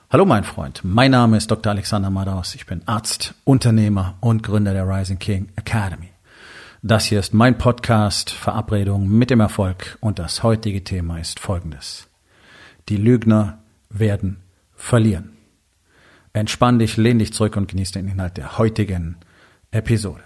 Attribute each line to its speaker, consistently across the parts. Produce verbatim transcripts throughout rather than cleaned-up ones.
Speaker 1: Hallo mein Freund, mein Name ist Doktor Alexander Madaus. Ich bin Arzt, Unternehmer und Gründer der Rising King Academy. Das hier ist mein Podcast Verabredung mit dem Erfolg und das heutige Thema ist folgendes. Die Lügner werden verlieren. Entspann dich, lehn dich zurück und genieß den Inhalt der heutigen Episode.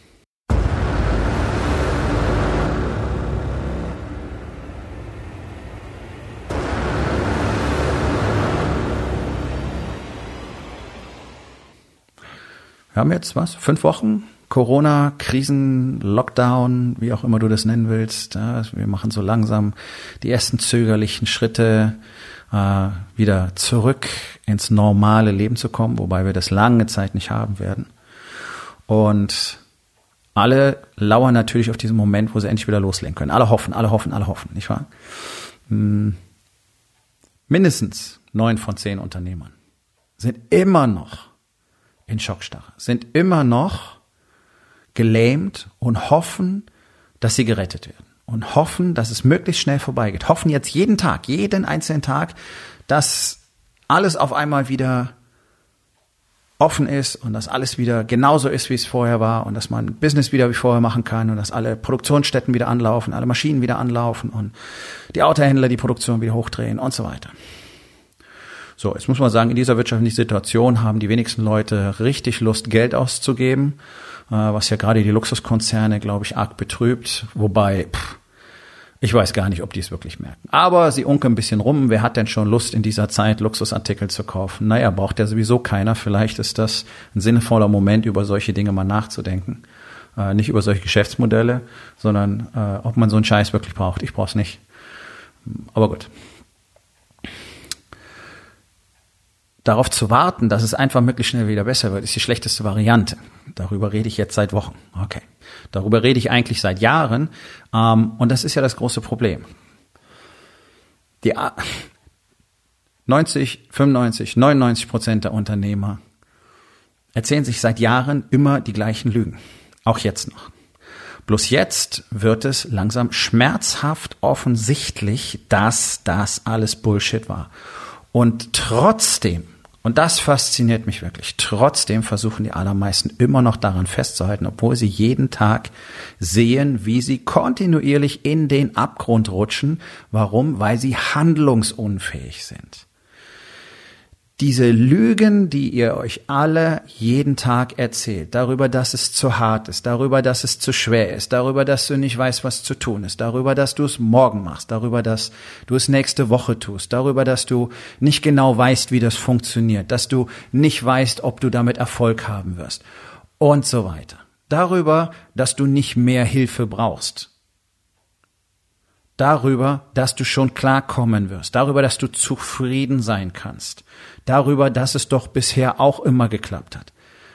Speaker 1: Wir haben jetzt was? Fünf Wochen? Corona, Krisen, Lockdown, wie auch immer du das nennen willst. Ja, wir machen so langsam die ersten zögerlichen Schritte, äh, wieder zurück ins normale Leben zu kommen, wobei wir das lange Zeit nicht haben werden. Und alle lauern natürlich auf diesen Moment, wo sie endlich wieder loslegen können. Alle hoffen, alle hoffen, alle hoffen, nicht wahr? Hm. Mindestens neun von zehn Unternehmern sind immer noch in Schockstarre, sind immer noch gelähmt und hoffen, dass sie gerettet werden und hoffen, dass es möglichst schnell vorbeigeht. Hoffen jetzt jeden Tag, jeden einzelnen Tag, dass alles auf einmal wieder offen ist und dass alles wieder genauso ist, wie es vorher war und dass man Business wieder wie vorher machen kann und dass alle Produktionsstätten wieder anlaufen, alle Maschinen wieder anlaufen und die Autohändler die Produktion wieder hochdrehen und so weiter. So, jetzt muss man sagen, in dieser wirtschaftlichen Situation haben die wenigsten Leute richtig Lust, Geld auszugeben, äh, was ja gerade die Luxuskonzerne, glaube ich, arg betrübt. Wobei, pff, ich weiß gar nicht, ob die es wirklich merken. Aber sie unken ein bisschen rum. Wer hat denn schon Lust, in dieser Zeit Luxusartikel zu kaufen? Naja, braucht ja sowieso keiner. Vielleicht ist das ein sinnvoller Moment, über solche Dinge mal nachzudenken. Äh, nicht über solche Geschäftsmodelle, sondern äh, ob man so einen Scheiß wirklich braucht. Ich brauch's nicht. Aber gut. Darauf zu warten, dass es einfach möglichst schnell wieder besser wird, ist die schlechteste Variante. Darüber rede ich jetzt seit Wochen. Okay. Darüber rede ich eigentlich seit Jahren. Ähm, und das ist ja das große Problem. Die neunzig, fünfundneunzig, neunundneunzig Prozent der Unternehmer erzählen sich seit Jahren immer die gleichen Lügen. Auch jetzt noch. Bloß jetzt wird es langsam schmerzhaft offensichtlich, dass das alles Bullshit war. Und trotzdem, und das fasziniert mich wirklich, trotzdem versuchen die allermeisten immer noch daran festzuhalten, obwohl sie jeden Tag sehen, wie sie kontinuierlich in den Abgrund rutschen. Warum? Weil sie handlungsunfähig sind. Diese Lügen, die ihr euch alle jeden Tag erzählt, darüber, dass es zu hart ist, darüber, dass es zu schwer ist, darüber, dass du nicht weißt, was zu tun ist, darüber, dass du es morgen machst, darüber, dass du es nächste Woche tust, darüber, dass du nicht genau weißt, wie das funktioniert, dass du nicht weißt, ob du damit Erfolg haben wirst und so weiter. Darüber, dass du nicht mehr Hilfe brauchst. Darüber, dass du schon klarkommen wirst, darüber, dass du zufrieden sein kannst, darüber, dass es doch bisher auch immer geklappt hat.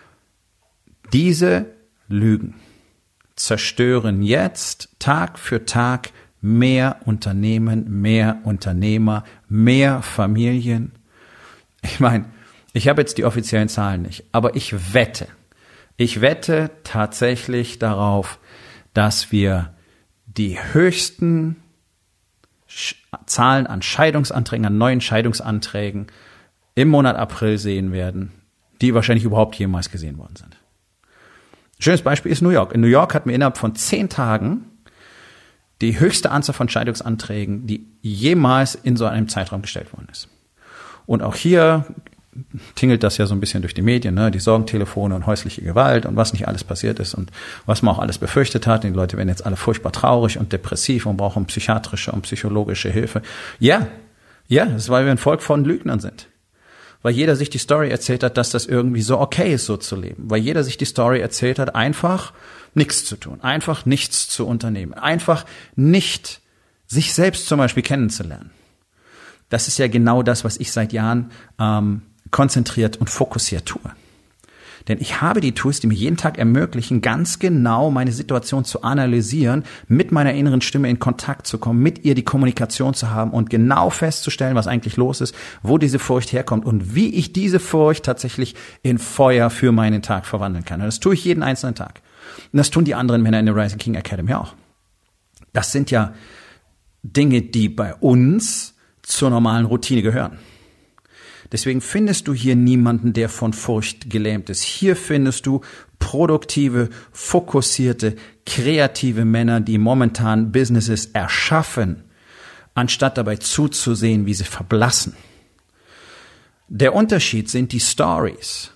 Speaker 1: Diese Lügen zerstören jetzt Tag für Tag mehr Unternehmen, mehr Unternehmer, mehr Familien. Ich meine, ich habe jetzt die offiziellen Zahlen nicht, aber ich wette, ich wette tatsächlich darauf, dass wir die höchsten Zahlen an Scheidungsanträgen, an neuen Scheidungsanträgen im Monat April sehen werden, die wahrscheinlich überhaupt jemals gesehen worden sind. Ein schönes Beispiel ist New York. In New York hatten wir innerhalb von zehn Tagen die höchste Anzahl von Scheidungsanträgen, die jemals in so einem Zeitraum gestellt worden ist. Und auch hier tingelt das ja so ein bisschen durch die Medien, ne? Die Sorgentelefone und häusliche Gewalt und was nicht alles passiert ist und was man auch alles befürchtet hat. Die Leute werden jetzt alle furchtbar traurig und depressiv und brauchen psychiatrische und psychologische Hilfe. Ja, ja, das ist, weil wir ein Volk von Lügnern sind. Weil jeder sich die Story erzählt hat, dass das irgendwie so okay ist, so zu leben. Weil jeder sich die Story erzählt hat, einfach nichts zu tun, einfach nichts zu unternehmen, einfach nicht sich selbst zum Beispiel kennenzulernen. Das ist ja genau das, was ich seit Jahren ähm, konzentriert und fokussiert tue. Denn ich habe die Tools, die mir jeden Tag ermöglichen, ganz genau meine Situation zu analysieren, mit meiner inneren Stimme in Kontakt zu kommen, mit ihr die Kommunikation zu haben und genau festzustellen, was eigentlich los ist, wo diese Furcht herkommt und wie ich diese Furcht tatsächlich in Feuer für meinen Tag verwandeln kann. Und das tue ich jeden einzelnen Tag. Und das tun die anderen Männer in der Rising King Academy auch. Das sind ja Dinge, die bei uns zur normalen Routine gehören. Deswegen findest du hier niemanden, der von Furcht gelähmt ist. Hier findest du produktive, fokussierte, kreative Männer, die momentan Businesses erschaffen, anstatt dabei zuzusehen, wie sie verblassen. Der Unterschied sind die Stories.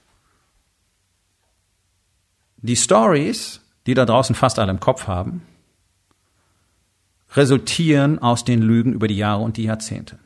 Speaker 1: Die Stories, die da draußen fast alle im Kopf haben, resultieren aus den Lügen über die Jahre und die Jahrzehnte.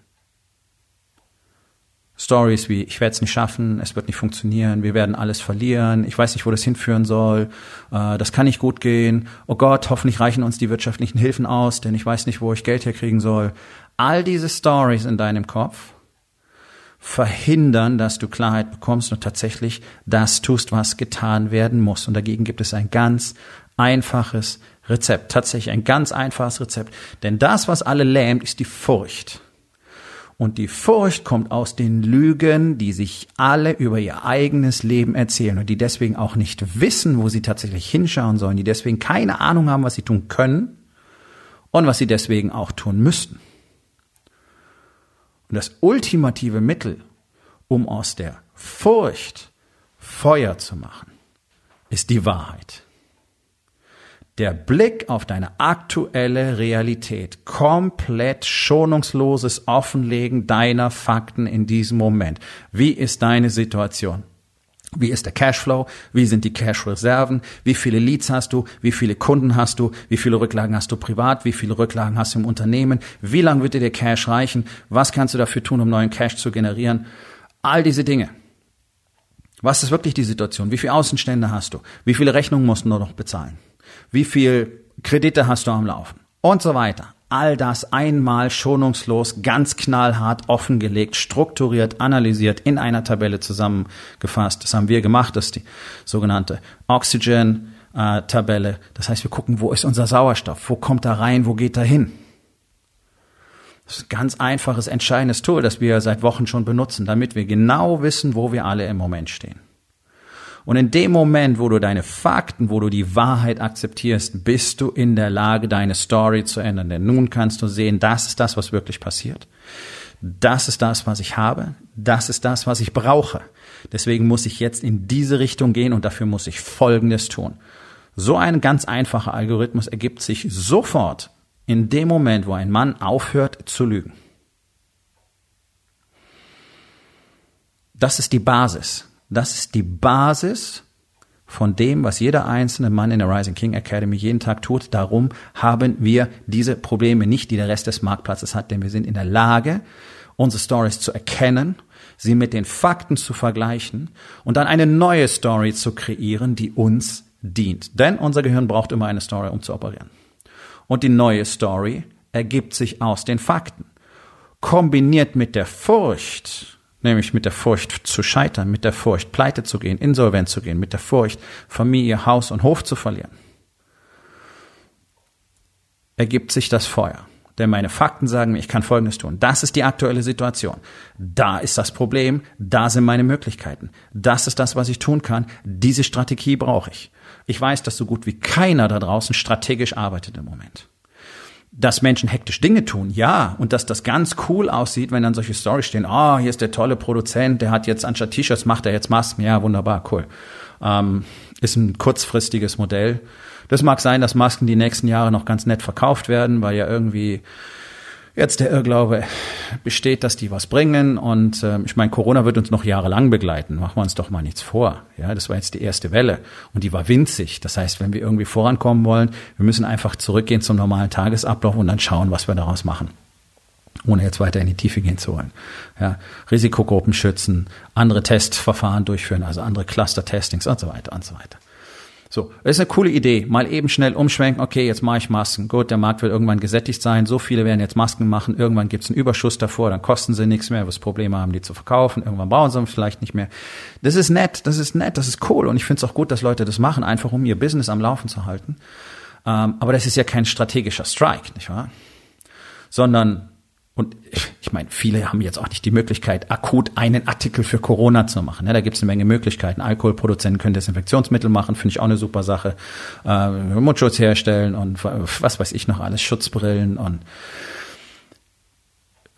Speaker 1: Stories wie, ich werde es nicht schaffen, es wird nicht funktionieren, wir werden alles verlieren, ich weiß nicht, wo das hinführen soll, äh, das kann nicht gut gehen, oh Gott, hoffentlich reichen uns die wirtschaftlichen Hilfen aus, denn ich weiß nicht, wo ich Geld herkriegen soll. All diese Stories in deinem Kopf verhindern, dass du Klarheit bekommst und tatsächlich das tust, was getan werden muss. Und dagegen gibt es ein ganz einfaches Rezept, tatsächlich ein ganz einfaches Rezept. Denn das, was alle lähmt, ist die Furcht. Und die Furcht kommt aus den Lügen, die sich alle über ihr eigenes Leben erzählen und die deswegen auch nicht wissen, wo sie tatsächlich hinschauen sollen, die deswegen keine Ahnung haben, was sie tun können und was sie deswegen auch tun müssten. Und das ultimative Mittel, um aus der Furcht Feuer zu machen, ist die Wahrheit. Der Blick auf deine aktuelle Realität, komplett schonungsloses Offenlegen deiner Fakten in diesem Moment. Wie ist deine Situation? Wie ist der Cashflow? Wie sind die Cash-Reserven? Wie viele Leads hast du? Wie viele Kunden hast du? Wie viele Rücklagen hast du privat? Wie viele Rücklagen hast du im Unternehmen? Wie lange wird dir der Cash reichen? Was kannst du dafür tun, um neuen Cash zu generieren? All diese Dinge. Was ist wirklich die Situation? Wie viele Außenstände hast du? Wie viele Rechnungen musst du noch bezahlen? Wie viel Kredite hast du am Laufen? Und so weiter. All das einmal schonungslos, ganz knallhart offengelegt, strukturiert, analysiert, in einer Tabelle zusammengefasst. Das haben wir gemacht, das ist die sogenannte Oxygen-Tabelle. Das heißt, wir gucken, wo ist unser Sauerstoff? Wo kommt er rein? Wo geht er hin? Das ist ein ganz einfaches, entscheidendes Tool, das wir seit Wochen schon benutzen, damit wir genau wissen, wo wir alle im Moment stehen. Und in dem Moment, wo du deine Fakten, wo du die Wahrheit akzeptierst, bist du in der Lage, deine Story zu ändern. Denn nun kannst du sehen, das ist das, was wirklich passiert. Das ist das, was ich habe. Das ist das, was ich brauche. Deswegen muss ich jetzt in diese Richtung gehen und dafür muss ich Folgendes tun. So ein ganz einfacher Algorithmus ergibt sich sofort in dem Moment, wo ein Mann aufhört zu lügen. Das ist die Basis. Das ist die Basis von dem, was jeder einzelne Mann in der Rising King Academy jeden Tag tut. Darum haben wir diese Probleme nicht, die der Rest des Marktplatzes hat, denn wir sind in der Lage, unsere Stories zu erkennen, sie mit den Fakten zu vergleichen und dann eine neue Story zu kreieren, die uns dient. Denn unser Gehirn braucht immer eine Story, um zu operieren. Und die neue Story ergibt sich aus den Fakten. Kombiniert mit der Furcht, nämlich mit der Furcht zu scheitern, mit der Furcht pleite zu gehen, insolvent zu gehen, mit der Furcht Familie, Haus und Hof zu verlieren, ergibt sich das Feuer. Denn meine Fakten sagen mir, ich kann Folgendes tun. Das ist die aktuelle Situation. Da ist das Problem. Da sind meine Möglichkeiten. Das ist das, was ich tun kann. Diese Strategie brauche ich. Ich weiß, dass so gut wie keiner da draußen strategisch arbeitet im Moment. Dass Menschen hektisch Dinge tun, ja, und dass das ganz cool aussieht, wenn dann solche Storys stehen, ah, oh, hier ist der tolle Produzent, der hat jetzt anstatt T-Shirts, macht er jetzt Masken, ja, wunderbar, cool. Ähm, ist ein kurzfristiges Modell. Das mag sein, dass Masken die nächsten Jahre noch ganz nett verkauft werden, weil ja irgendwie jetzt der Irrglaube besteht, dass die was bringen. Und äh, ich meine, Corona wird uns noch jahrelang begleiten. Machen wir uns doch mal nichts vor. Ja, das war jetzt die erste Welle und die war winzig. Das heißt, wenn wir irgendwie vorankommen wollen, wir müssen einfach zurückgehen zum normalen Tagesablauf und dann schauen, was wir daraus machen. Ohne jetzt weiter in die Tiefe gehen zu wollen. Ja, Risikogruppen schützen, andere Testverfahren durchführen, also andere Cluster-Testings und so weiter und so weiter. So, das ist eine coole Idee. Mal eben schnell umschwenken. Okay, jetzt mache ich Masken. Gut, der Markt wird irgendwann gesättigt sein. So viele werden jetzt Masken machen. Irgendwann gibt es einen Überschuss davor. Dann kosten sie nichts mehr. Was Probleme haben, die zu verkaufen. Irgendwann brauchen sie vielleicht nicht mehr. Das ist nett. Das ist nett. Das ist cool. Und ich finde es auch gut, dass Leute das machen, einfach um ihr Business am Laufen zu halten. Ähm, aber das ist ja kein strategischer Strike, nicht wahr? Sondern und ich meine, viele haben jetzt auch nicht die Möglichkeit, akut einen Artikel für Corona zu machen. Ja, da gibt es eine Menge Möglichkeiten. Alkoholproduzenten können Desinfektionsmittel machen, finde ich auch eine super Sache. Äh, Mundschutz herstellen und was weiß ich noch alles, Schutzbrillen. Und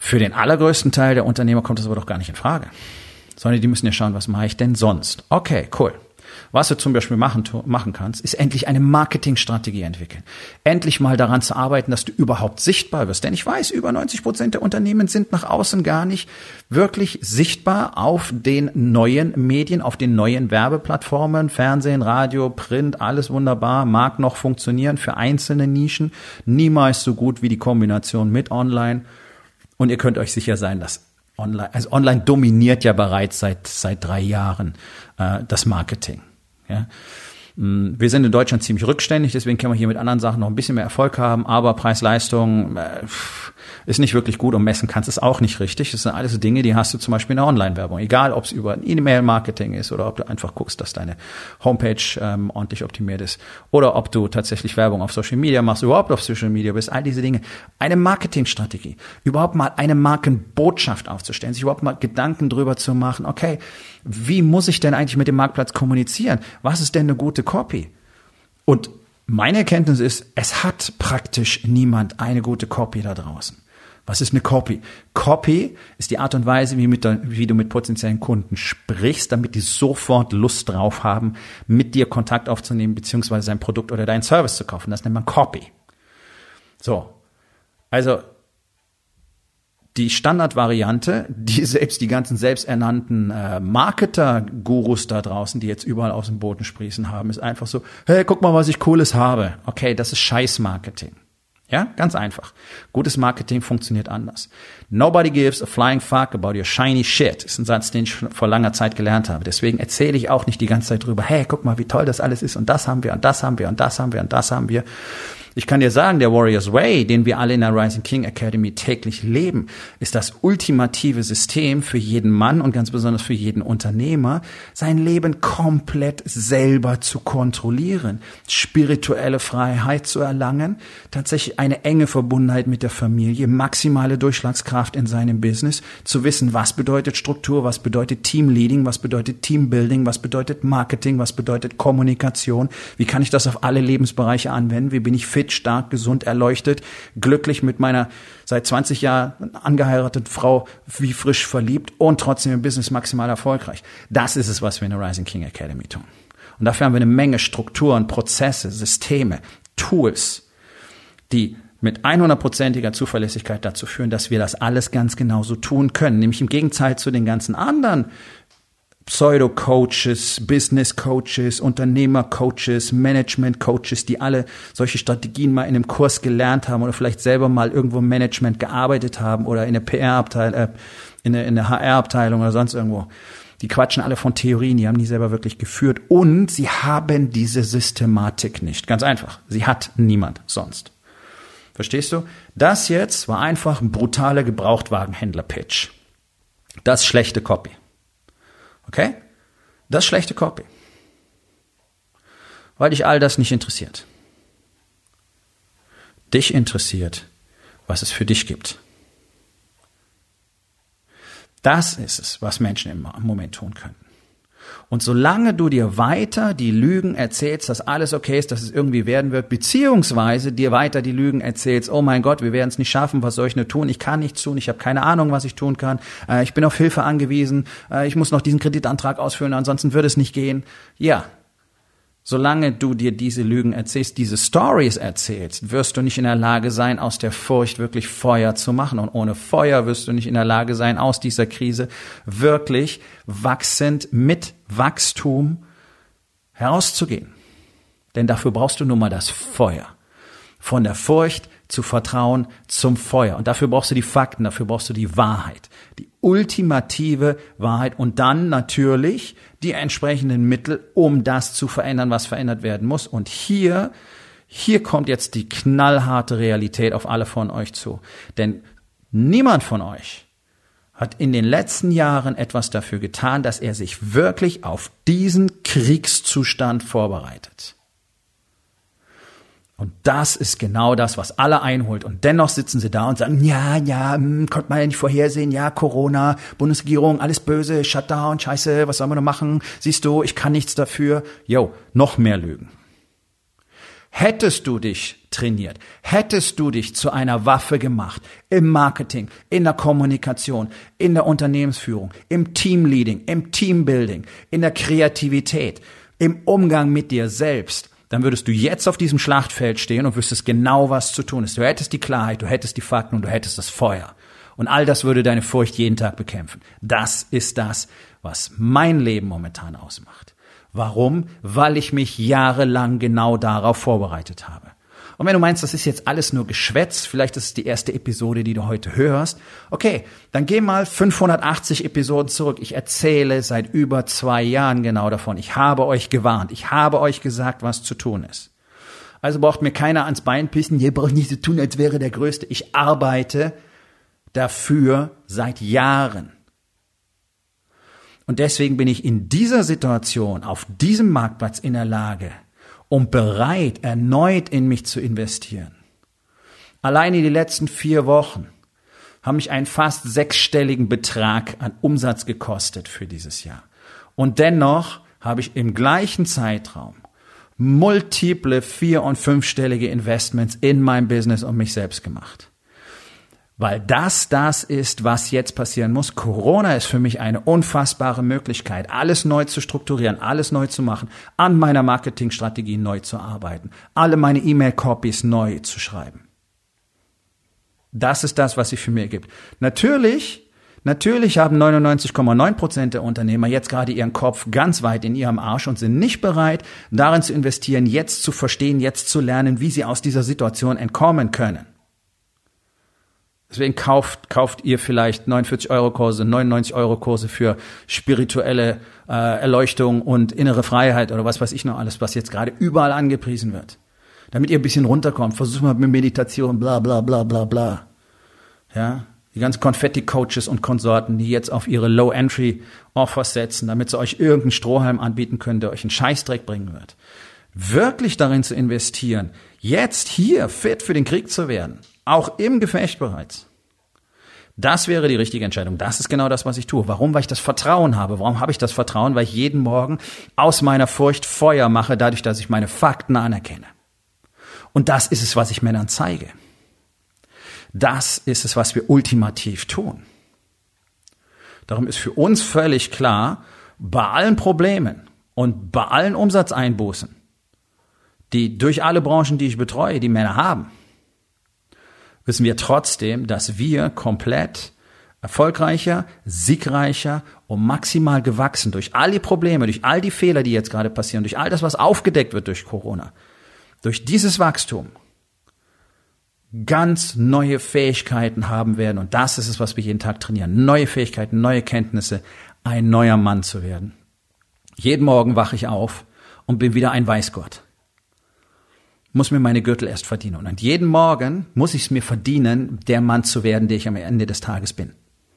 Speaker 1: Für den allergrößten Teil der Unternehmer kommt das aber doch gar nicht in Frage. Sondern die müssen ja schauen, was mache ich denn sonst? Okay, cool. Was du zum Beispiel machen, machen kannst, ist endlich eine Marketingstrategie entwickeln. Endlich mal daran zu arbeiten, dass du überhaupt sichtbar wirst. Denn ich weiß, über neunzig Prozent der Unternehmen sind nach außen gar nicht wirklich sichtbar auf den neuen Medien, auf den neuen Werbeplattformen, Fernsehen, Radio, Print, alles wunderbar, mag noch funktionieren für einzelne Nischen, niemals so gut wie die Kombination mit Online. Und ihr könnt euch sicher sein, dass Online, also Online dominiert ja bereits seit seit drei Jahren äh, das Marketing. Ja. Wir sind in Deutschland ziemlich rückständig, deswegen können wir hier mit anderen Sachen noch ein bisschen mehr Erfolg haben, aber Preis-Leistung äh, ist nicht wirklich gut und messen kannst es auch nicht richtig. Das sind alles Dinge, die hast du zum Beispiel in der Online-Werbung. Egal, ob es über E-Mail-Marketing ist oder ob du einfach guckst, dass deine Homepage ähm, ordentlich optimiert ist oder ob du tatsächlich Werbung auf Social Media machst, überhaupt auf Social Media bist, all diese Dinge. Eine Marketingstrategie, überhaupt mal eine Markenbotschaft aufzustellen, sich überhaupt mal Gedanken drüber zu machen, okay, wie muss ich denn eigentlich mit dem Marktplatz kommunizieren? Was ist denn eine gute Copy? Und meine Erkenntnis ist, es hat praktisch niemand eine gute Copy da draußen. Was ist eine Copy? Copy ist die Art und Weise, wie, mit der, wie du mit potenziellen Kunden sprichst, damit die sofort Lust drauf haben, mit dir Kontakt aufzunehmen, beziehungsweise sein Produkt oder deinen Service zu kaufen. Das nennt man Copy. So, also die Standardvariante, die selbst die ganzen selbsternannten äh, Marketer-Gurus da draußen, die jetzt überall aus dem Boden sprießen haben, ist einfach so, hey, guck mal, was ich Cooles habe. Okay, das ist Scheiß-Marketing. Ja, ganz einfach. Gutes Marketing funktioniert anders. Nobody gives a flying fuck about your shiny shit. Ist ein Satz, den ich vor langer Zeit gelernt habe. Deswegen erzähle ich auch nicht die ganze Zeit drüber, hey, guck mal, wie toll das alles ist und das haben wir und das haben wir und das haben wir und das haben wir. Ich kann dir sagen, der Warriors Way, den wir alle in der Rising King Academy täglich leben, ist das ultimative System für jeden Mann und ganz besonders für jeden Unternehmer, sein Leben komplett selber zu kontrollieren, spirituelle Freiheit zu erlangen, tatsächlich eine enge Verbundenheit mit der Familie, maximale Durchschlagskraft in seinem Business, zu wissen, was bedeutet Struktur, was bedeutet Teamleading, was bedeutet Teambuilding, was bedeutet Marketing, was bedeutet Kommunikation, wie kann ich das auf alle Lebensbereiche anwenden, wie bin ich fit, stark, gesund, erleuchtet, glücklich mit meiner seit zwanzig Jahren angeheirateten Frau, wie frisch verliebt und trotzdem im Business maximal erfolgreich. Das ist es, was wir in der Rising King Academy tun. Und dafür haben wir eine Menge Strukturen, Prozesse, Systeme, Tools, die mit hundertprozentiger Zuverlässigkeit dazu führen, dass wir das alles ganz genauso tun können. Nämlich im Gegenteil zu den ganzen anderen Pseudo-Coaches, Business-Coaches, Unternehmer-Coaches, Management-Coaches, die alle solche Strategien mal in einem Kurs gelernt haben oder vielleicht selber mal irgendwo im Management gearbeitet haben oder in der P R-Abteilung, äh, in der, in der H R-Abteilung oder sonst irgendwo. Die quatschen alle von Theorien, die haben die selber wirklich geführt und sie haben diese Systematik nicht. Ganz einfach. Sie hat niemand sonst. Verstehst du? Das jetzt war einfach ein brutaler Gebrauchtwagenhändler-Pitch. Das ist schlechte Copy. Okay? Das ist schlechte Copy. Weil dich all das nicht interessiert. Dich interessiert, was es für dich gibt. Das ist es, was Menschen im Moment tun können. Und solange du dir weiter die Lügen erzählst, dass alles okay ist, dass es irgendwie werden wird, beziehungsweise dir weiter die Lügen erzählst, oh mein Gott, wir werden es nicht schaffen, was soll ich nur tun, ich kann nichts tun, ich habe keine Ahnung, was ich tun kann, äh, ich bin auf Hilfe angewiesen, äh, ich muss noch diesen Kreditantrag ausfüllen, ansonsten würde es nicht gehen. Ja, solange du dir diese Lügen erzählst, diese Stories erzählst, wirst du nicht in der Lage sein, aus der Furcht wirklich Feuer zu machen. Und ohne Feuer wirst du nicht in der Lage sein, aus dieser Krise wirklich wachsend mit Wachstum herauszugehen. Denn dafür brauchst du nun mal das Feuer. Von der Furcht zu Vertrauen zum Feuer. Und dafür brauchst du die Fakten, dafür brauchst du die Wahrheit. Die ultimative Wahrheit und dann natürlich die entsprechenden Mittel, um das zu verändern, was verändert werden muss. Und hier, hier kommt jetzt die knallharte Realität auf alle von euch zu. Denn niemand von euch hat in den letzten Jahren etwas dafür getan, dass er sich wirklich auf diesen Kriegszustand vorbereitet. Und das ist genau das, was alle einholt. Und dennoch sitzen sie da und sagen, ja, ja, mh, konnte man ja nicht vorhersehen, ja, Corona, Bundesregierung, alles böse, Shutdown, scheiße, was sollen wir noch machen? Siehst du, ich kann nichts dafür. Jo, noch mehr Lügen. Hättest du dich trainiert, hättest du dich zu einer Waffe gemacht, im Marketing, in der Kommunikation, in der Unternehmensführung, im Teamleading, im Teambuilding, in der Kreativität, im Umgang mit dir selbst, dann würdest du jetzt auf diesem Schlachtfeld stehen und wüsstest genau, was zu tun ist. Du hättest die Klarheit, du hättest die Fakten und du hättest das Feuer. Und all das würde deine Furcht jeden Tag bekämpfen. Das ist das, was mein Leben momentan ausmacht. Warum? Weil ich mich jahrelang genau darauf vorbereitet habe. Und wenn du meinst, das ist jetzt alles nur Geschwätz, vielleicht ist es die erste Episode, die du heute hörst, okay, dann geh mal fünfhundertachtzig Episoden zurück. Ich erzähle seit über zwei Jahren genau davon. Ich habe euch gewarnt. Ich habe euch gesagt, was zu tun ist. Also braucht mir keiner ans Bein pissen. Ihr braucht nicht so tun, als wäre der Größte. Ich arbeite dafür seit Jahren. Und deswegen bin ich in dieser Situation, auf diesem Marktplatz in der Lage und bereit, erneut in mich zu investieren. Alleine die letzten vier Wochen haben mich einen fast sechsstelligen Betrag an Umsatz gekostet für dieses Jahr. Und dennoch habe ich im gleichen Zeitraum multiple vier- und fünfstellige Investments in mein Business und mich selbst gemacht. Weil das das ist, was jetzt passieren muss. Corona ist für mich eine unfassbare Möglichkeit, alles neu zu strukturieren, alles neu zu machen, an meiner Marketingstrategie neu zu arbeiten, alle meine E-Mail-Copies neu zu schreiben. Das ist das, was sich für mich ergibt. Natürlich, natürlich haben neunundneunzig Komma neun Prozent der Unternehmer jetzt gerade ihren Kopf ganz weit in ihrem Arsch und sind nicht bereit, darin zu investieren, jetzt zu verstehen, jetzt zu lernen, wie sie aus dieser Situation entkommen können. Deswegen kauft, kauft ihr vielleicht neunundvierzig Euro Kurse, neunundneunzig Euro Kurse für spirituelle äh, Erleuchtung und innere Freiheit oder was weiß ich noch alles, was jetzt gerade überall angepriesen wird. Damit ihr ein bisschen runterkommt. Versucht mal mit Meditation, bla bla bla bla bla. Ja, die ganzen Konfetti-Coaches und Konsorten, die jetzt auf ihre Low-Entry-Offers setzen, damit sie euch irgendeinen Strohhalm anbieten können, der euch einen Scheißdreck bringen wird. Wirklich darin zu investieren, jetzt hier fit für den Krieg zu werden. Auch im Gefecht bereits. Das wäre die richtige Entscheidung. Das ist genau das, was ich tue. Warum? Weil ich das Vertrauen habe. Warum habe ich das Vertrauen? Weil ich jeden Morgen aus meiner Furcht Feuer mache, dadurch, dass ich meine Fakten anerkenne. Und das ist es, was ich Männern zeige. Das ist es, was wir ultimativ tun. Darum ist für uns völlig klar, bei allen Problemen und bei allen Umsatzeinbußen, die durch alle Branchen, die ich betreue, die Männer haben, wissen wir trotzdem, dass wir komplett erfolgreicher, siegreicher und maximal gewachsen durch all die Probleme, durch all die Fehler, die jetzt gerade passieren, durch all das, was aufgedeckt wird durch Corona, durch dieses Wachstum ganz neue Fähigkeiten haben werden. Und das ist es, was wir jeden Tag trainieren. Neue Fähigkeiten, neue Kenntnisse, ein neuer Mann zu werden. Jeden Morgen wache ich auf und bin wieder ein Weißgurt. Muss mir meine Gürtel erst verdienen. Und jeden Morgen muss ich es mir verdienen, der Mann zu werden, der ich am Ende des Tages bin.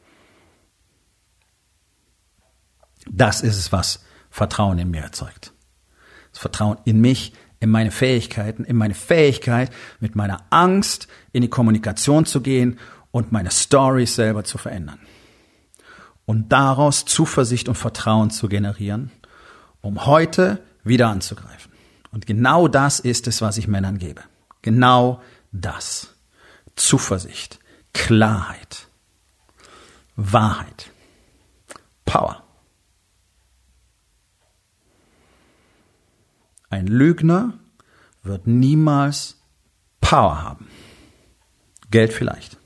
Speaker 1: Das ist es, was Vertrauen in mir erzeugt. Das Vertrauen in mich, in meine Fähigkeiten, in meine Fähigkeit, mit meiner Angst in die Kommunikation zu gehen und meine Storys selber zu verändern. Und daraus Zuversicht und Vertrauen zu generieren, um heute wieder anzugreifen. Und genau das ist es, was ich Männern gebe. Genau das. Zuversicht, Klarheit, Wahrheit, Power. Ein Lügner wird niemals Power haben. Geld vielleicht.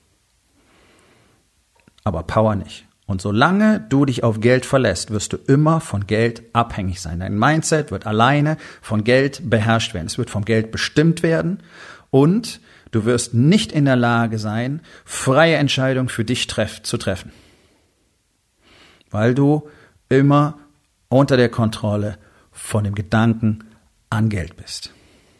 Speaker 1: Aber Power nicht. Und solange du dich auf Geld verlässt, wirst du immer von Geld abhängig sein. Dein Mindset wird alleine von Geld beherrscht werden. Es wird vom Geld bestimmt werden und du wirst nicht in der Lage sein, freie Entscheidungen für dich treff- zu treffen. Weil du immer unter der Kontrolle von dem Gedanken an Geld bist.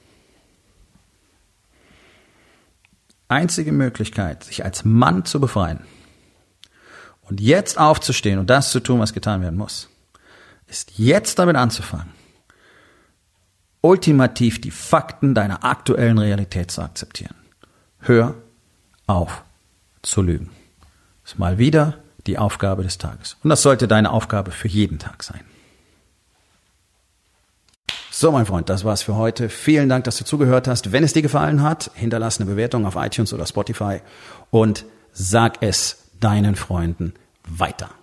Speaker 1: Einzige Möglichkeit, sich als Mann zu befreien, und jetzt aufzustehen und das zu tun, was getan werden muss, ist jetzt damit anzufangen, ultimativ die Fakten deiner aktuellen Realität zu akzeptieren. Hör auf zu lügen. Das ist mal wieder die Aufgabe des Tages. Und das sollte deine Aufgabe für jeden Tag sein. So, mein Freund, das war's für heute. Vielen Dank, dass du zugehört hast. Wenn es dir gefallen hat, hinterlass eine Bewertung auf iTunes oder Spotify und sag es deinen Freunden weiter.